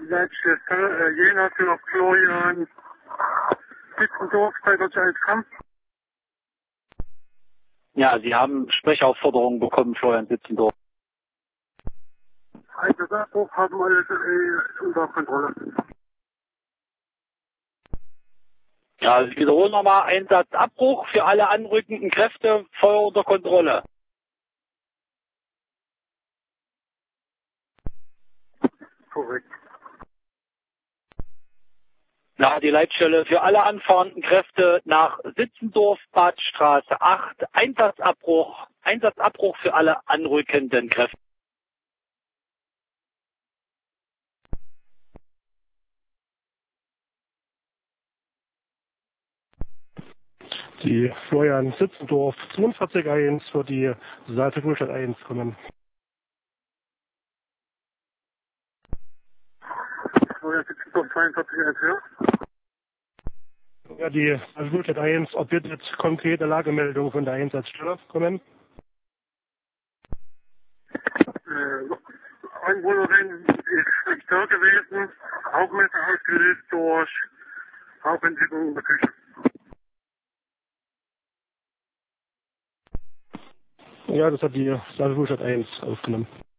Leitstelle Jena für Florian Bittendorf bei der Giants. Ja, Sie haben Sprechaufforderungen bekommen, Florian Bittendorf. Einsatzabbruch haben alles unter Kontrolle. Ja, ich wiederhole nochmal, Einsatzabbruch für alle anrückenden Kräfte, Feuer unter Kontrolle. Korrekt. Ja, die Leitstelle für alle anfahrenden Kräfte nach Sitzendorf, Badstraße 8, Einsatzabbruch für alle anrückenden Kräfte. Die Florian Sitzendorf 42.1 für die Saalfigurstadt 1 kommen. Florian Bittendorf 42 höher. Ja, die Saalfigurstadt 1 erbittet konkrete Lagemeldung von der Einsatzstelle kommen. Einwohnerin ist nicht da gewesen, Rauchmesser ausgelöst durch Rauchentwicklung in der Küche. Ja, das hat die Saalfigurstadt 1 aufgenommen.